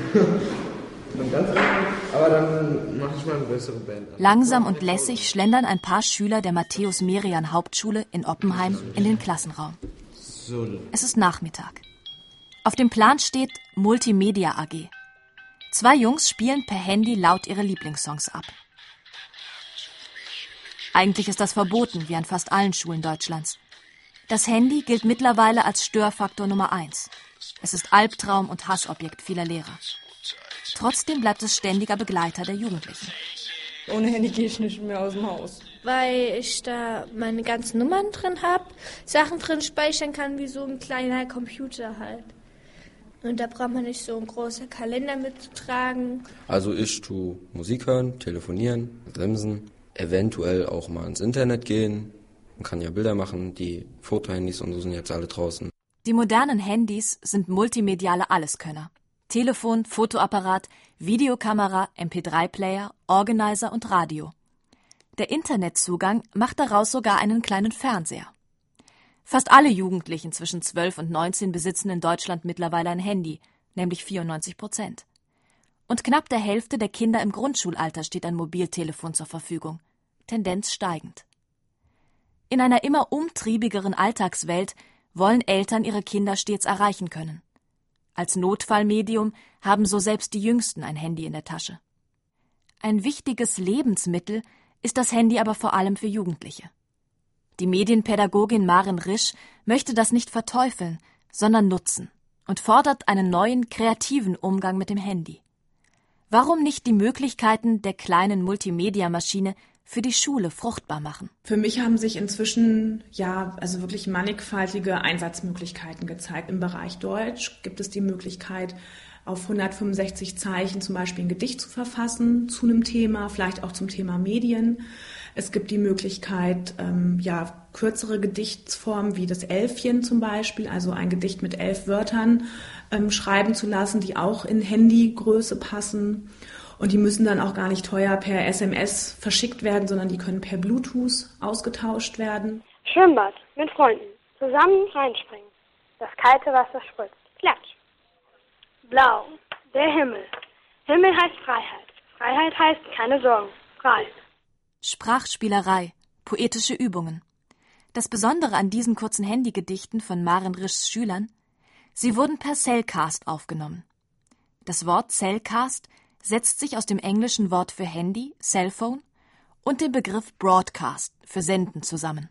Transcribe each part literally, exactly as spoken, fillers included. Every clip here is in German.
Ganz einfach, aber dann mache ich mal eine größere Band. Langsam und lässig schlendern ein paar Schüler der Matthäus-Merian-Hauptschule in Oppenheim in den Klassenraum. Es ist Nachmittag. Auf dem Plan steht Multimedia A G. Zwei Jungs spielen per Handy laut ihre Lieblingssongs ab. Eigentlich ist das verboten, wie an fast allen Schulen Deutschlands. Das Handy gilt mittlerweile als Störfaktor Nummer eins. Es ist Albtraum und Hassobjekt vieler Lehrer. Trotzdem bleibt es ständiger Begleiter der Jugendlichen. Ohne Handy gehe ich nicht mehr aus dem Haus. Weil ich da meine ganzen Nummern drin habe, Sachen drin speichern kann, wie so ein kleiner Computer halt. Und da braucht man nicht so einen großen Kalender mitzutragen. Also ich tue Musik hören, telefonieren, simsen, eventuell auch mal ins Internet gehen. Man kann ja Bilder machen, die Fotohandys und so sind jetzt alle draußen. Die modernen Handys sind multimediale Alleskönner. Telefon, Fotoapparat, Videokamera, M P drei Player, Organizer und Radio. Der Internetzugang macht daraus sogar einen kleinen Fernseher. Fast alle Jugendlichen zwischen zwölf und neunzehn besitzen in Deutschland mittlerweile ein Handy, nämlich vierundneunzig Prozent. Und knapp der Hälfte der Kinder im Grundschulalter steht ein Mobiltelefon zur Verfügung. Tendenz steigend. In einer immer umtriebigeren Alltagswelt wollen Eltern ihre Kinder stets erreichen können. Als Notfallmedium haben so selbst die Jüngsten ein Handy in der Tasche. Ein wichtiges Lebensmittel ist das Handy aber vor allem für Jugendliche. Die Medienpädagogin Maren Risch möchte das nicht verteufeln, sondern nutzen und fordert einen neuen, kreativen Umgang mit dem Handy. Warum nicht die Möglichkeiten der kleinen Multimedia-Maschine für die Schule fruchtbar machen? Für mich haben sich inzwischen ja also wirklich mannigfaltige Einsatzmöglichkeiten gezeigt. Im Bereich Deutsch gibt es die Möglichkeit, auf hundertfünfundsechzig Zeichen zum Beispiel ein Gedicht zu verfassen zu einem Thema, vielleicht auch zum Thema Medien. Es gibt die Möglichkeit, ähm, ja kürzere Gedichtsformen wie das Elfchen zum Beispiel, also ein Gedicht mit elf Wörtern ähm, schreiben zu lassen, die auch in Handygröße passen. Und die müssen dann auch gar nicht teuer per S M S verschickt werden, sondern die können per Bluetooth ausgetauscht werden. Schwimmbad mit Freunden. Zusammen reinspringen. Das kalte Wasser spritzt. Klatsch. Blau. Der Himmel. Himmel heißt Freiheit. Freiheit heißt keine Sorgen. Frei. Sprachspielerei. Poetische Übungen. Das Besondere an diesen kurzen Handygedichten von Maren Rischs Schülern: Sie wurden per Cellcast aufgenommen. Das Wort Cellcast setzt sich aus dem englischen Wort für Handy, Cellphone, und dem Begriff Broadcast für Senden zusammen.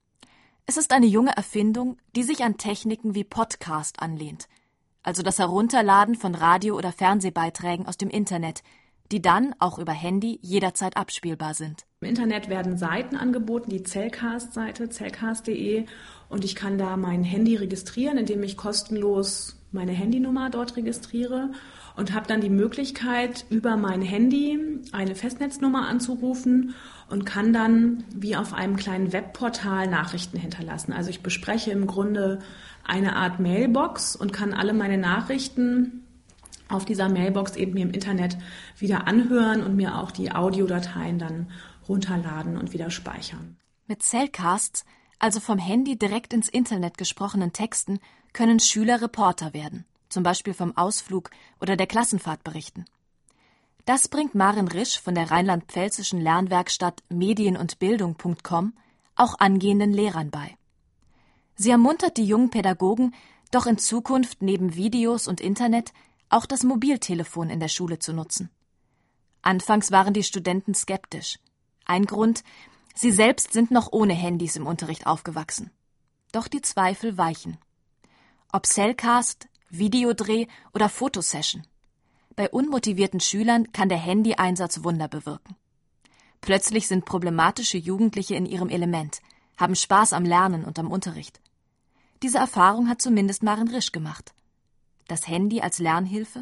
Es ist eine junge Erfindung, die sich an Techniken wie Podcast anlehnt, also das Herunterladen von Radio- oder Fernsehbeiträgen aus dem Internet, die dann auch über Handy jederzeit abspielbar sind. Im Internet werden Seiten angeboten, die Cellcast-Seite, cellcast punkt de, und ich kann da mein Handy registrieren, indem ich kostenlos meine Handynummer dort registriere und habe dann die Möglichkeit, über mein Handy eine Festnetznummer anzurufen und kann dann wie auf einem kleinen Webportal Nachrichten hinterlassen. Also ich bespreche im Grunde eine Art Mailbox und kann alle meine Nachrichten auf dieser Mailbox eben mir im Internet wieder anhören und mir auch die Audiodateien dann runterladen und wieder speichern. Mit Cellcasts, also vom Handy direkt ins Internet gesprochenen Texten, können Schüler Reporter werden, zum Beispiel vom Ausflug oder der Klassenfahrt berichten. Das bringt Maren Risch von der rheinland-pfälzischen Lernwerkstatt medien und bildung punkt com auch angehenden Lehrern bei. Sie ermuntert die jungen Pädagogen, doch in Zukunft neben Videos und Internet auch das Mobiltelefon in der Schule zu nutzen. Anfangs waren die Studenten skeptisch. Ein Grund: Sie selbst sind noch ohne Handys im Unterricht aufgewachsen. Doch die Zweifel weichen. Ob Cellcast, Videodreh oder Fotosession. Bei unmotivierten Schülern kann der Handyeinsatz Wunder bewirken. Plötzlich sind problematische Jugendliche in ihrem Element, haben Spaß am Lernen und am Unterricht. Diese Erfahrung hat zumindest Maren Risch gemacht. Das Handy als Lernhilfe?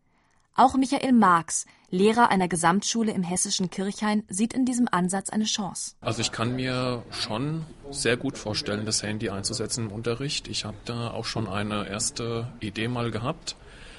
Auch Michael Marx, Lehrer einer Gesamtschule im hessischen Kirchhain, sieht in diesem Ansatz eine Chance. Also ich kann mir schon sehr gut vorstellen, das Handy einzusetzen im Unterricht. Ich habe da auch schon eine erste Idee mal gehabt,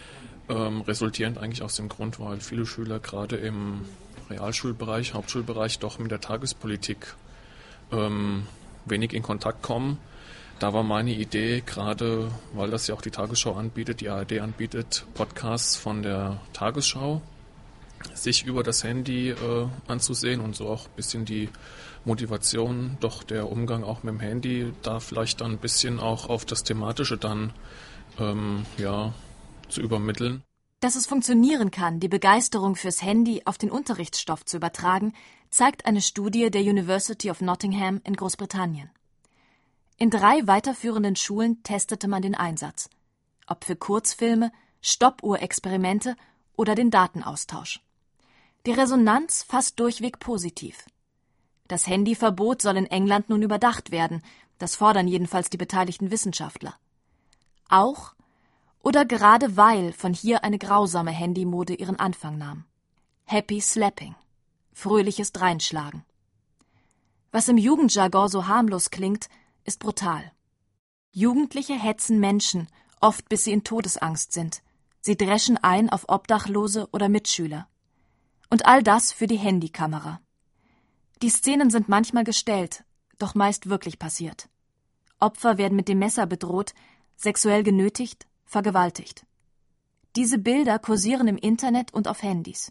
ähm, resultierend eigentlich aus dem Grund, weil viele Schüler gerade im Realschulbereich, Hauptschulbereich doch mit der Tagespolitik ähm, wenig in Kontakt kommen. Da war meine Idee, gerade weil das ja auch die Tagesschau anbietet, die A R D anbietet, Podcasts von der Tagesschau, sich über das Handy äh, anzusehen und so auch ein bisschen die Motivation, doch der Umgang auch mit dem Handy, da vielleicht dann ein bisschen auch auf das Thematische dann ähm, ja, zu übermitteln. Dass es funktionieren kann, die Begeisterung fürs Handy auf den Unterrichtsstoff zu übertragen, zeigt eine Studie der University of Nottingham in Großbritannien. In drei weiterführenden Schulen testete man den Einsatz, ob für Kurzfilme, Stoppuhrexperimente oder den Datenaustausch. Die Resonanz fast durchweg positiv. Das Handyverbot soll in England nun überdacht werden, das fordern jedenfalls die beteiligten Wissenschaftler. Auch oder gerade weil von hier eine grausame Handymode ihren Anfang nahm. Happy Slapping, fröhliches Dreinschlagen. Was im Jugendjargon so harmlos klingt, ist brutal. Jugendliche hetzen Menschen, oft bis sie in Todesangst sind. Sie dreschen ein auf Obdachlose oder Mitschüler. Und all das für die Handykamera. Die Szenen sind manchmal gestellt, doch meist wirklich passiert. Opfer werden mit dem Messer bedroht, sexuell genötigt, vergewaltigt. Diese Bilder kursieren im Internet und auf Handys.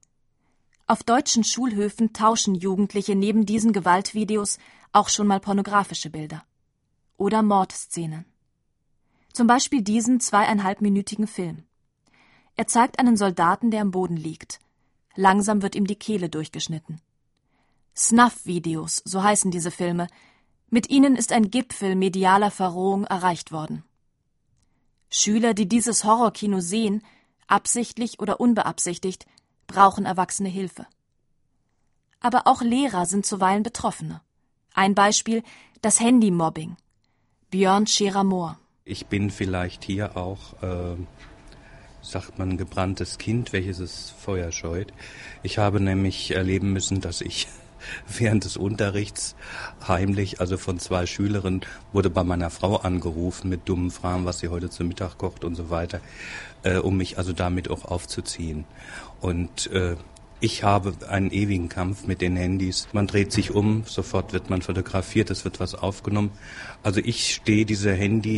Auf deutschen Schulhöfen tauschen Jugendliche neben diesen Gewaltvideos auch schon mal pornografische Bilder. Oder Mordszenen. Zum Beispiel diesen zweieinhalbminütigen Film. Er zeigt einen Soldaten, der am Boden liegt. Langsam wird ihm die Kehle durchgeschnitten. Snuff-Videos, so heißen diese Filme. Mit ihnen ist ein Gipfel medialer Verrohung erreicht worden. Schüler, die dieses Horrorkino sehen, absichtlich oder unbeabsichtigt, brauchen erwachsene Hilfe. Aber auch Lehrer sind zuweilen Betroffene. Ein Beispiel, das Handymobbing. Björn Scherer-Mohr. Ich bin vielleicht hier auch, äh, sagt man, gebranntes Kind, welches es Feuer scheut. Ich habe nämlich erleben müssen, dass ich während des Unterrichts heimlich, also von zwei Schülerinnen, wurde bei meiner Frau angerufen mit dummen Fragen, was sie heute zu Mittag kocht und so weiter, äh, um mich also damit auch aufzuziehen. Und äh, ich habe einen ewigen Kampf mit den Handys. Man dreht sich um, sofort wird man fotografiert, es wird was aufgenommen. Also ich stehe dieser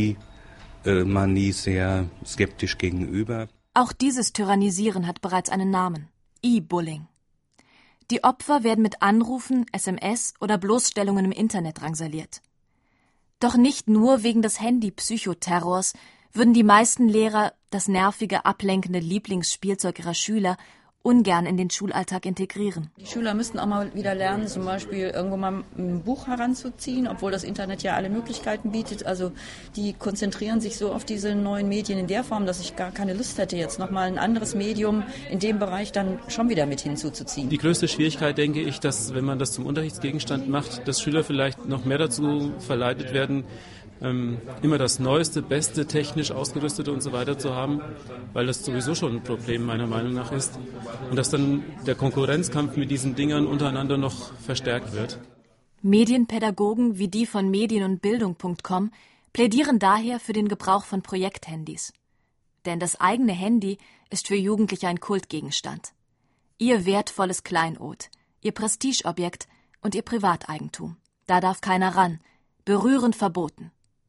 Handy-Manie sehr skeptisch gegenüber. Auch dieses Tyrannisieren hat bereits einen Namen: E-Bullying. Die Opfer werden mit Anrufen, S M S oder Bloßstellungen im Internet drangsaliert. Doch nicht nur wegen des Handy-Psychoterrors würden die meisten Lehrer das nervige, ablenkende Lieblingsspielzeug ihrer Schüler ungern in den Schulalltag integrieren. Die Schüler müssten auch mal wieder lernen, zum Beispiel irgendwo mal ein Buch heranzuziehen, obwohl das Internet ja alle Möglichkeiten bietet. Also die konzentrieren sich so auf diese neuen Medien in der Form, dass ich gar keine Lust hätte, jetzt nochmal ein anderes Medium in dem Bereich dann schon wieder mit hinzuzuziehen. Die größte Schwierigkeit, denke ich, dass, wenn man das zum Unterrichtsgegenstand macht, dass Schüler vielleicht noch mehr dazu verleitet werden, Ähm, immer das Neueste, Beste, technisch ausgerüstete und so weiter zu haben, weil das sowieso schon ein Problem meiner Meinung nach ist. Und dass dann der Konkurrenzkampf mit diesen Dingern untereinander noch verstärkt wird. Medienpädagogen wie die von medien und bildung punkt com plädieren daher für den Gebrauch von Projekthandys. Denn das eigene Handy ist für Jugendliche ein Kultgegenstand. Ihr wertvolles Kleinod, ihr Prestigeobjekt und ihr Privateigentum. Da darf keiner ran. Berühren verboten.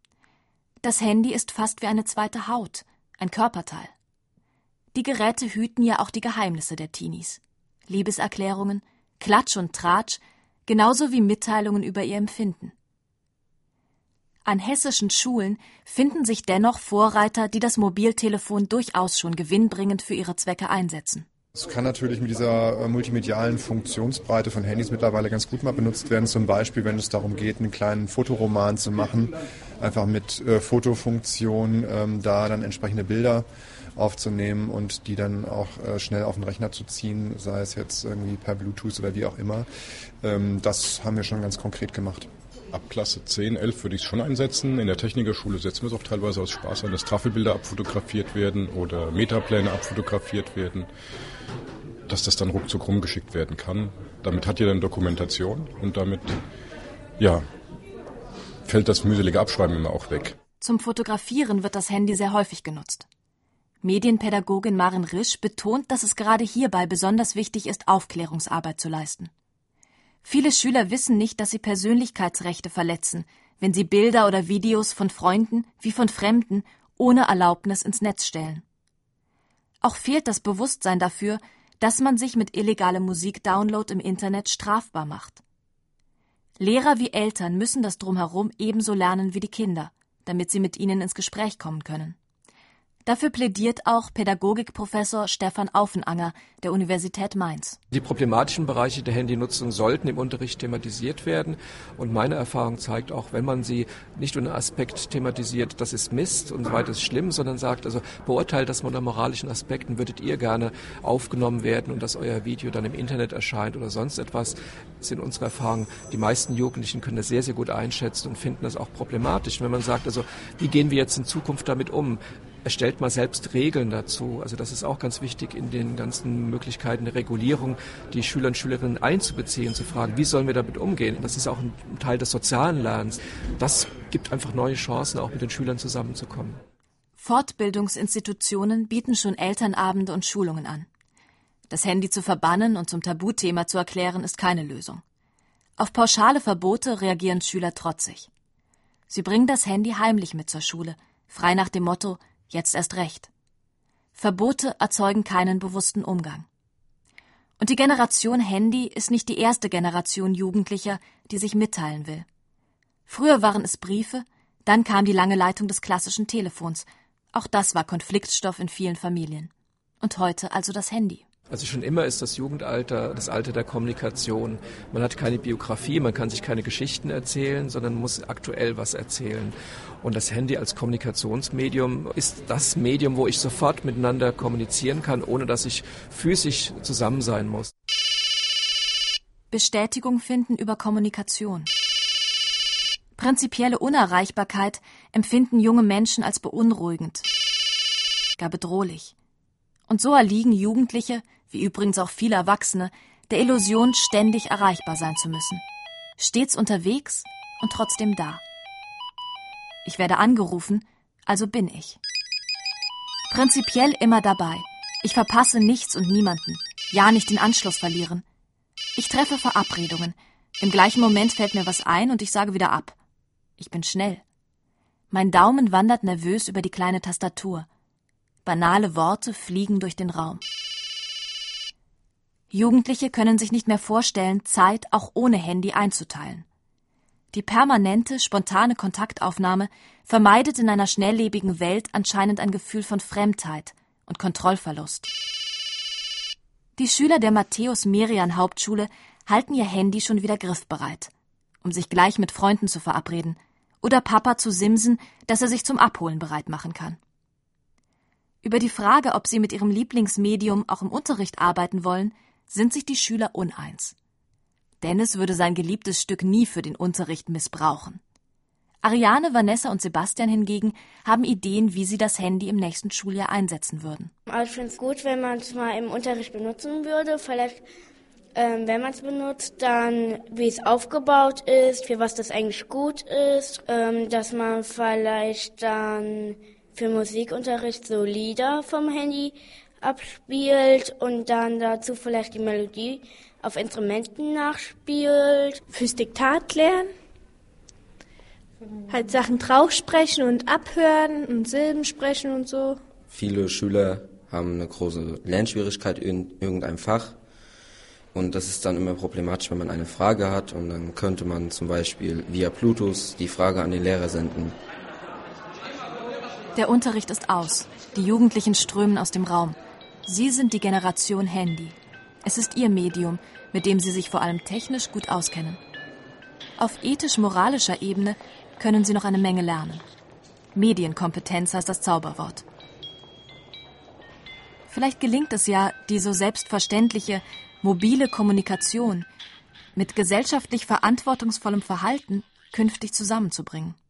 Das Handy ist fast wie eine zweite Haut, ein Körperteil. Die Geräte hüten ja auch die Geheimnisse der Teenies. Liebeserklärungen, Klatsch und Tratsch, genauso wie Mitteilungen über ihr Empfinden. An hessischen Schulen finden sich dennoch Vorreiter, die das Mobiltelefon durchaus schon gewinnbringend für ihre Zwecke einsetzen. Es kann natürlich mit dieser äh, multimedialen Funktionsbreite von Handys mittlerweile ganz gut mal benutzt werden. Zum Beispiel, wenn es darum geht, einen kleinen Fotoroman zu machen, einfach mit äh, Fotofunktion ähm, da dann entsprechende Bilder aufzunehmen und die dann auch äh, schnell auf den Rechner zu ziehen, sei es jetzt irgendwie per Bluetooth oder wie auch immer. Ähm, das haben wir schon ganz konkret gemacht. Ab Klasse zehn, elf würde ich es schon einsetzen. In der Technikerschule setzen wir es auch teilweise aus Spaß an, dass Tafelbilder abfotografiert werden oder Metapläne abfotografiert werden, dass das dann ruckzuck rumgeschickt werden kann. Damit hat ihr dann Dokumentation und damit, ja, fällt das mühselige Abschreiben immer auch weg. Zum Fotografieren wird das Handy sehr häufig genutzt. Medienpädagogin Maren Risch betont, dass es gerade hierbei besonders wichtig ist, Aufklärungsarbeit zu leisten. Viele Schüler wissen nicht, dass sie Persönlichkeitsrechte verletzen, wenn sie Bilder oder Videos von Freunden wie von Fremden ohne Erlaubnis ins Netz stellen. Auch fehlt das Bewusstsein dafür, dass man sich mit illegalem Musikdownload im Internet strafbar macht. Lehrer wie Eltern müssen das Drumherum ebenso lernen wie die Kinder, damit sie mit ihnen ins Gespräch kommen können. Dafür plädiert auch Pädagogikprofessor Stefan Aufenanger der Universität Mainz. Die problematischen Bereiche der Handynutzung sollten im Unterricht thematisiert werden. Und meine Erfahrung zeigt auch, wenn man sie nicht unter Aspekt thematisiert, das ist Mist und so weiter ist schlimm, sondern sagt, also beurteilt das unter moralischen Aspekten, würdet ihr gerne aufgenommen werden und dass euer Video dann im Internet erscheint oder sonst etwas, ist in unserer Erfahrung, die meisten Jugendlichen können das sehr, sehr gut einschätzen und finden das auch problematisch. Wenn man sagt, also wie gehen wir jetzt in Zukunft damit um? Erstellt mal selbst Regeln dazu. Also das ist auch ganz wichtig in den ganzen Möglichkeiten der Regulierung, die Schüler und Schülerinnen einzubeziehen, zu fragen, wie sollen wir damit umgehen? Das ist auch ein Teil des sozialen Lernens. Das gibt einfach neue Chancen, auch mit den Schülern zusammenzukommen. Fortbildungsinstitutionen bieten schon Elternabende und Schulungen an. Das Handy zu verbannen und zum Tabuthema zu erklären, ist keine Lösung. Auf pauschale Verbote reagieren Schüler trotzig. Sie bringen das Handy heimlich mit zur Schule, frei nach dem Motto, jetzt erst recht. Verbote erzeugen keinen bewussten Umgang. Und die Generation Handy ist nicht die erste Generation Jugendlicher, die sich mitteilen will. Früher waren es Briefe, dann kam die lange Leitung des klassischen Telefons. Auch das war Konfliktstoff in vielen Familien. Und heute also das Handy. Also schon immer ist das Jugendalter das Alter der Kommunikation. Man hat keine Biografie, man kann sich keine Geschichten erzählen, sondern muss aktuell was erzählen. Und das Handy als Kommunikationsmedium ist das Medium, wo ich sofort miteinander kommunizieren kann, ohne dass ich physisch zusammen sein muss. Bestätigung finden über Kommunikation. Prinzipielle Unerreichbarkeit empfinden junge Menschen als beunruhigend, gar bedrohlich. Und so erliegen Jugendliche, wie übrigens auch viele Erwachsene, der Illusion, ständig erreichbar sein zu müssen. Stets unterwegs und trotzdem da. Ich werde angerufen, also bin ich. Prinzipiell immer dabei. Ich verpasse nichts und niemanden. Ja, nicht den Anschluss verlieren. Ich treffe Verabredungen. Im gleichen Moment fällt mir was ein und ich sage wieder ab. Ich bin schnell. Mein Daumen wandert nervös über die kleine Tastatur. Banale Worte fliegen durch den Raum. Jugendliche können sich nicht mehr vorstellen, Zeit auch ohne Handy einzuteilen. Die permanente, spontane Kontaktaufnahme vermeidet in einer schnelllebigen Welt anscheinend ein Gefühl von Fremdheit und Kontrollverlust. Die Schüler der Matthäus-Merian-Hauptschule halten ihr Handy schon wieder griffbereit, um sich gleich mit Freunden zu verabreden oder Papa zu simsen, dass er sich zum Abholen bereit machen kann. Über die Frage, ob sie mit ihrem Lieblingsmedium auch im Unterricht arbeiten wollen, sind sich die Schüler uneins. Dennis würde sein geliebtes Stück nie für den Unterricht missbrauchen. Ariane, Vanessa und Sebastian hingegen haben Ideen, wie sie das Handy im nächsten Schuljahr einsetzen würden. Also ich finde es gut, wenn man es mal im Unterricht benutzen würde. Vielleicht, ähm, wenn man es benutzt, dann wie es aufgebaut ist, für was das eigentlich gut ist, ähm, dass man vielleicht dann für Musikunterricht so Lieder vom Handy abspielt und dann dazu vielleicht die Melodie auf Instrumenten nachspielt. Fürs Diktat lernen. Halt Sachen draufsprechen und abhören und Silben sprechen und so. Viele Schüler haben eine große Lernschwierigkeit in irgendeinem Fach. Und das ist dann immer problematisch, wenn man eine Frage hat. Und dann könnte man zum Beispiel via Bluetooth die Frage an den Lehrer senden. Der Unterricht ist aus. Die Jugendlichen strömen aus dem Raum. Sie sind die Generation Handy. Es ist ihr Medium, mit dem sie sich vor allem technisch gut auskennen. Auf ethisch-moralischer Ebene können sie noch eine Menge lernen. Medienkompetenz heißt das Zauberwort. Vielleicht gelingt es ja, die so selbstverständliche, mobile Kommunikation mit gesellschaftlich verantwortungsvollem Verhalten künftig zusammenzubringen.